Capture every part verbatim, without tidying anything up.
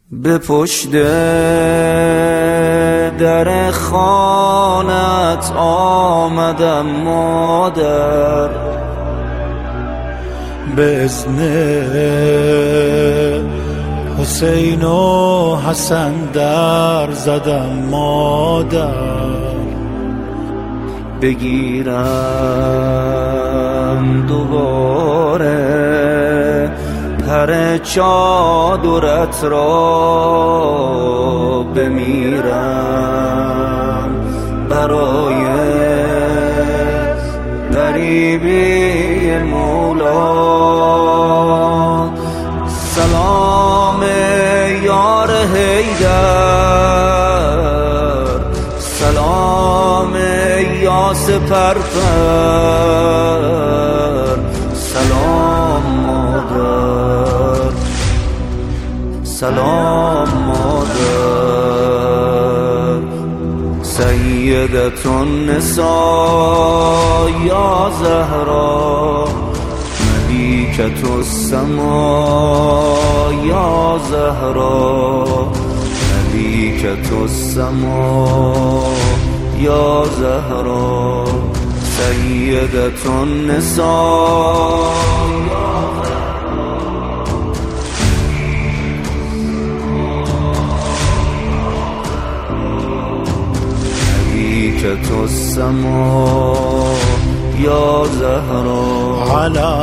به پشت در خانت آمدم مادر، به اذن حسین و حسن در زدم مادر. بگیرم دوباره پر چادرت را، بمیرم برای غریبی مولا. سلام یار حیدر، سلام یا سپرفر، سلام مادر، سلام مادر. سیدة النساء یا زهرا، ملیکة السماء یا زهرا، ملیکة السماء یا زهرا. سیدة النساء یا ملیکة السماء یا زهرا. على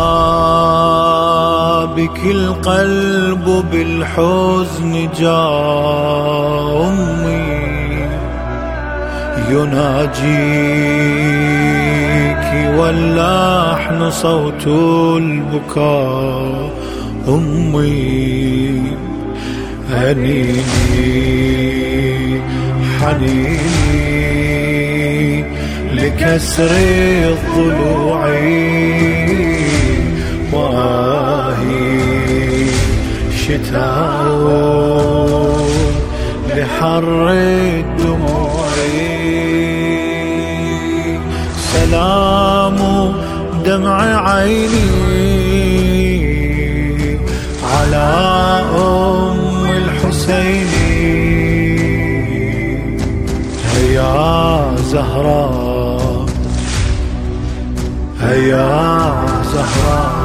بابك القلب بالحزن جاء أمي، يناجيك واللحن صوت البكاء. أمي هنيني حنيني لكسر الضلوع، واهي شتاء لحر الدموع. سلام دمع عيني على أم الحسين، هيا زهراء هيا زهراء.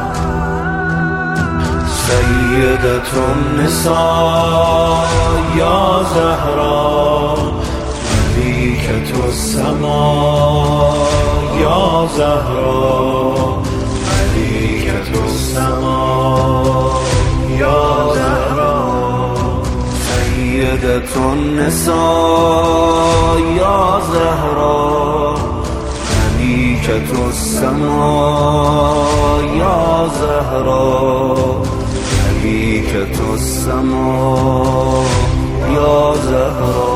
سيدة النساء يا زهراء، مليكة السماء يا زهراء، مليكة السماء يا زهراء. سيدة النساء يا زهراء، مليكة السماء يا زهراء، مليكة السماء يا زهراء.